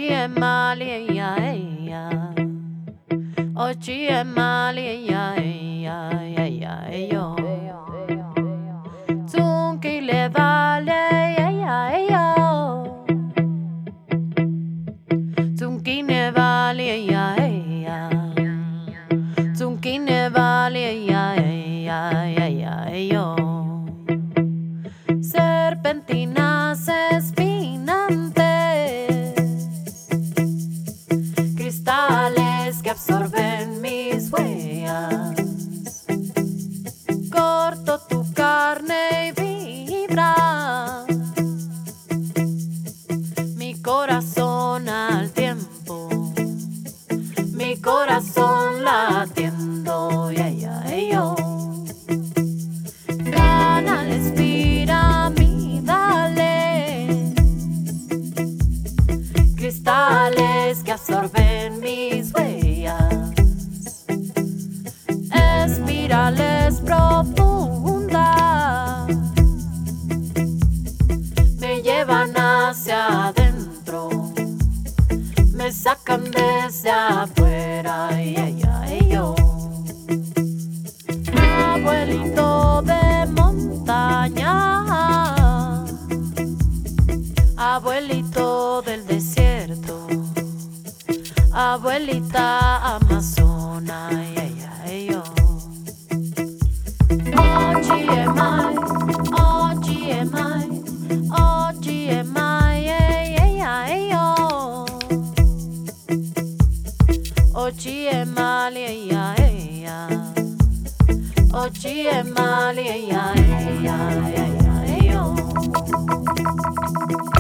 Oggi è male, ya, ya. Oggi è male, ya, ya, ya, ya, yo. Zunchi le vale, ya, ya, yo. Zunchi ne vale, ya, ya. Zunchi ne vale, ya, ya, ya, ya, yo. Serpentinas espinantes, cristales que absorben mis huellas. Corto tu carne y vibra mi corazón al tiempo, mi corazón latiendo, ya, ya, yo. Canales piramidales, cristales que absorben mis huellas, espirales profundas me llevan hacia adentro, me sacan desde afuera, ay, ay, yo. Abuelito de montaña, abuelito del desierto, abuelita amazona, ay, ay, yo. Oggi è mai, oggi è mai, oggi è mai, ay, ay, yo. Oggi è male, ay, ay, ay. Oggi è male, ay, ay, ay, ay, ay, yo.